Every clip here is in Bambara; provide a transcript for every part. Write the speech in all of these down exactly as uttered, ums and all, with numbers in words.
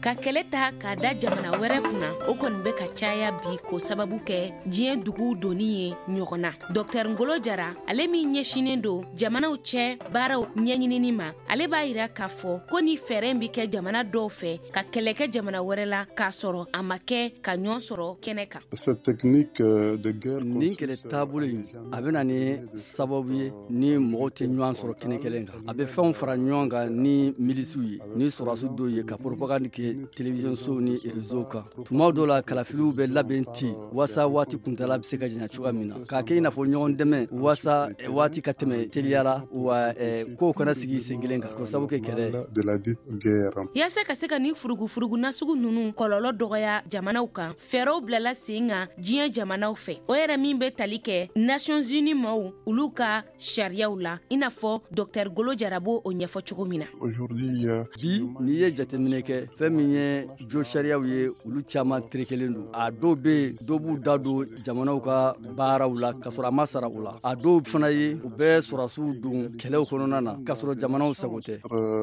ka kɛlɛ ta k'a da jamana wɛrɛ kunna o kɔni bɛ ka caya bi ko sababu kɛ diɲɛ dugu doni ye ɲɔgɔn na. Docteur Ngolo Jara ale min ɲɛsinen don jamanaw cɛ baaraw ɲɛɲinini ma, ale b'a yira k'a fɔ ko ni fɛɛrɛ bi kɛ jamana dɔw fɛ ka kɛlɛ kɛ jamana wɛrɛ la k'a sɔrɔ a ma kɛ ka ɲɔn sɔrɔ kɛnɛ kan. Nin kɛlɛ taabolo in a bɛna ni sababu ye ni mɔgɔw tɛ ɲɔgɔn sɔrɔ kɛnɛ kelen kan. A bɛ fɛnw fara ɲɔgɔn kan ni milisiw ye ni sɔrɔdasiw dɔw ye ka propagande kɛ télévision so ni réseau kan. Tuma dɔw la kalafiliw bɛ labɛn ten wasa waati kuntala bɛ se ka janya cogoya min na k'a kɛ i n'a fɔ ɲɔgɔn dɛmɛ wasa waati ka tɛmɛ teliyala wa kow kana sigi sen kelen kan ko sababu kɛ kɛlɛ. Yaasa ka se ka ni furugufurugu nasugu ninnu kɔlɔlɔ dɔgɔya jamanaw kan, fɛɛrɛw bilala sen kan diɲɛ jamanaw fɛ. O yɛrɛ min bɛ tali kɛ Nations Unies maaw olu ka sariyaw la, i n'a fɔ Docteur Ngolo Jara b'o o ɲɛfɔ cogo min na. Bi n'i ye jateminɛ kɛ fɛn min ye jo sariyaw ye olu caman terekelen don. A dɔw bɛ dɔw b'u da don jamanaw ka baaraw la ka sɔrɔ a ma sara u la. A dɔw fana ye u bɛ sɔrɔdasiw don kɛlɛw kɔnɔna na ka sɔrɔ jamanaw sago tɛ.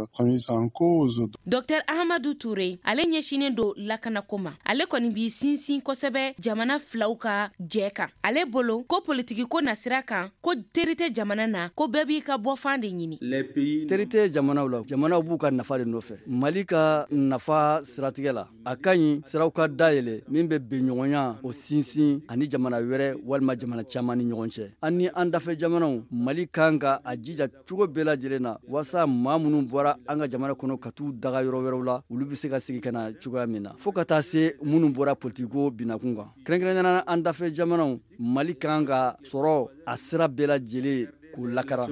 Docteur Ahamadu Toure ale ɲɛsinen don lakanako ma. Ale kɔni b'i sinsin kosɛbɛ jamana filaw ka jɛ kan. Ale bolo ko politiki ko na sira kan ko teri tɛ jamana na ko bɛɛ b'i ka bɔfan de ɲini. Teri tɛ jamanaw la, jamanaw b'u ka nafa de nɔfɛ. Mali ka nafa siratigɛ la a ka ɲi siraw ka dayɛlɛ min bɛ bɛnɲɔgɔnya o sinsin ani jamana wɛrɛ walima jamana caman ni ɲɔgɔn cɛ. An ni an dafɛ jamanaw Mali kan ka a jija cogo bɛɛ lajɛlen na wasa maa minnu bɔra an ka jamana kɔnɔ ka t'u daga yɔrɔ wɛrɛw la olu bɛ se ka sigi ka na cogoya min na fo ka taa se minnu bɔra politiko binakun kan. Kɛrɛnkɛrɛnnenya an dafɛ jamanaw Mali kan ka sɔrɔ a sira bɛɛ lajɛlen k'u lakara.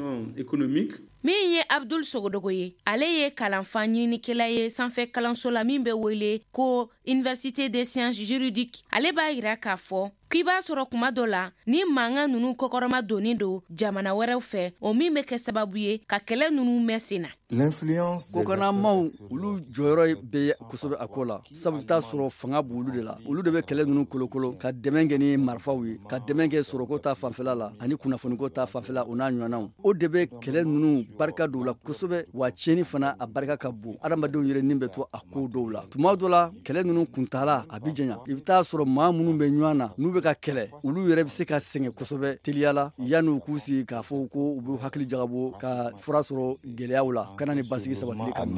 Min ye Abdul Sogodogo ye, ale ye kalanfa ɲininikɛla ye sanfɛ kalanso la min bɛ wele ko Université des Sciences Juridiques. Ale b'a yira k'a fɔ k'i b'a sɔrɔ kuma dɔ la ni mankan ninnu kɔkɔrɔma donnen don jamana wɛrɛw fɛ o min bɛ kɛ sababu ye ka kɛlɛ ninnu mɛn sen na. Kokannamaw olu jɔyɔrɔ bɛ kosɛbɛ a ko la sabu t'a sɔrɔ fanga b'olu de la olu de bɛ kɛlɛ ninnu kolokolo ka dɛmɛ kɛ ni marifaw ye ka dɛmɛ kɛ sɔrɔko ta fanfɛla la ani kunnafoniko ta fanfɛla o n'a ɲɔgɔnnaw o de bɛ kɛlɛ ninnu barika dɔw la kosɛbɛ wa tiɲɛni fana a barika ka bon adamadenw yɛrɛ nin bɛ to a ko dɔw la tuma dɔw la kɛlɛ ninnu kuntala a bi janya i bɛ taa sɔrɔ maa minnu bɛ ɲɔgɔn na n'u bɛ ka kɛlɛ olu yɛrɛ bɛ se ka sɛgɛn kosɛbɛ teliyala yan'u k'u sigi k'a fɔ ko u bɛ hakili jagabɔ ka fura sɔrɔ gɛlɛyaw la kana ni basigi sabatili kama.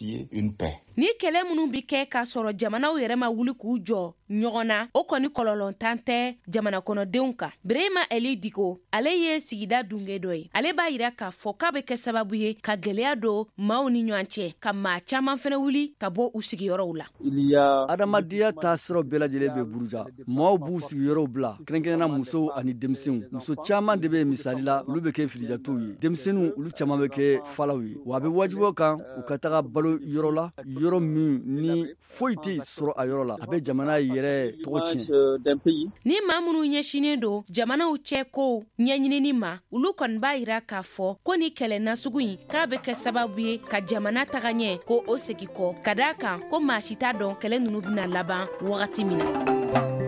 Ni kɛlɛ minnu bi kɛ k'a sɔrɔ jamanaw yɛrɛ ma wuli k'u jɔ ɲɔgɔn na o kɔni kɔlɔlɔntan tɛ jamana kɔnɔdenw kan. Birahima Eli Diko ale ye sigida dunge dɔ ye. Ale b'a yira k'a fɔ k'a bɛ kɛ sababu ye ka gɛlɛya don maaw ni ɲɔgɔn cɛ ka maa caman fana wuli ka bɔ u sigiyɔrɔw la. Adamadenya taasiraw bɛɛ lajɛlen bɛ buruja maaw b'u sigiyɔrɔw bila kɛrɛnkɛrɛnna musow ani denmisɛnw muso caman de bɛ misali la olu bɛ kɛ filijatɔw ye denmisɛnninw olu caman bɛ kɛ falaw ye wa a bɛ wajibi kan u ka taga balo yɔrɔ la yɔrɔ min ni foyi tɛ sɔrɔ a yɔrɔ la a bɛ jamana yɛrɛ tɔgɔ tiɲɛ. Ni maa minnu ɲɛsinen don jamanaw cɛ kow ɲɛɲinini ma olu kɔni b'a yira k'a fɔ ko ni kɛlɛ nasugu in k'a bɛ kɛ sababu ye ka jamana taga ɲɛ ko o segin kɔ ka d'a kan ko maa si t'a dɔn kɛlɛ ninnu bɛna laban wagati min na.